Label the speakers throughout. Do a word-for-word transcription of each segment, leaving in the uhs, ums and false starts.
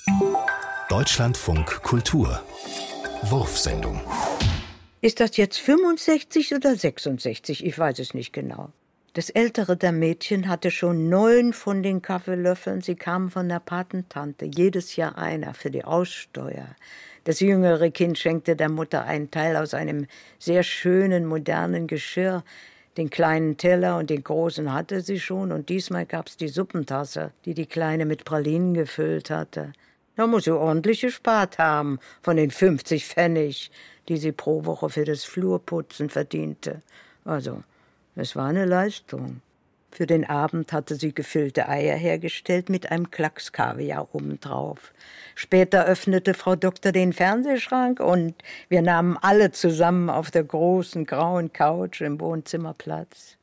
Speaker 1: Deutschlandfunk Kultur Wurfsendung.
Speaker 2: Ist das jetzt fünfundsechzig oder sechsundsechzig? Ich weiß es nicht genau. Das ältere der Mädchen hatte schon neun von den Kaffeelöffeln. Sie kamen von der Patentante, jedes Jahr einer für die Aussteuer. Das jüngere Kind schenkte der Mutter einen Teil aus einem sehr schönen, modernen Geschirr. Den kleinen Teller und den großen hatte sie schon. Und diesmal gab's die Suppentasse, die die Kleine mit Pralinen gefüllt hatte. Da muss sie ordentlich gespart haben von den fünfzig Pfennig, die sie pro Woche für das Flurputzen verdiente. Also, es war eine Leistung. Für den Abend hatte sie gefüllte Eier hergestellt mit einem Klacks Kaviar obendrauf. Später öffnete Frau Doktor den Fernsehschrank und wir nahmen alle zusammen auf der großen grauen Couch im Wohnzimmer Platz.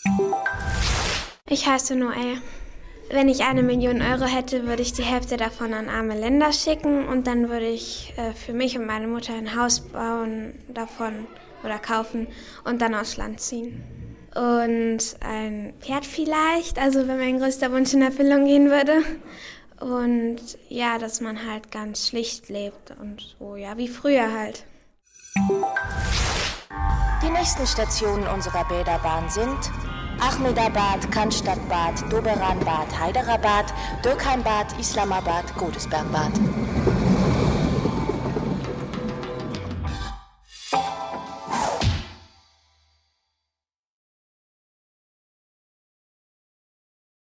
Speaker 3: Ich heiße Noel. Wenn ich eine Million Euro hätte, würde ich die Hälfte davon an arme Länder schicken und dann würde ich äh, für mich und meine Mutter ein Haus bauen davon oder kaufen und dann aufs Land ziehen. Und ein Pferd vielleicht, also wenn mein größter Wunsch in Erfüllung gehen würde. Und ja, dass man halt ganz schlicht lebt und so, ja, wie früher halt.
Speaker 4: Die nächsten Stationen unserer Bäderbahn sind Ahmedabad, Cannstattbad, Doberanbad, Hyderabad, Dürkheimbad, Islamabad, Godesbergbad.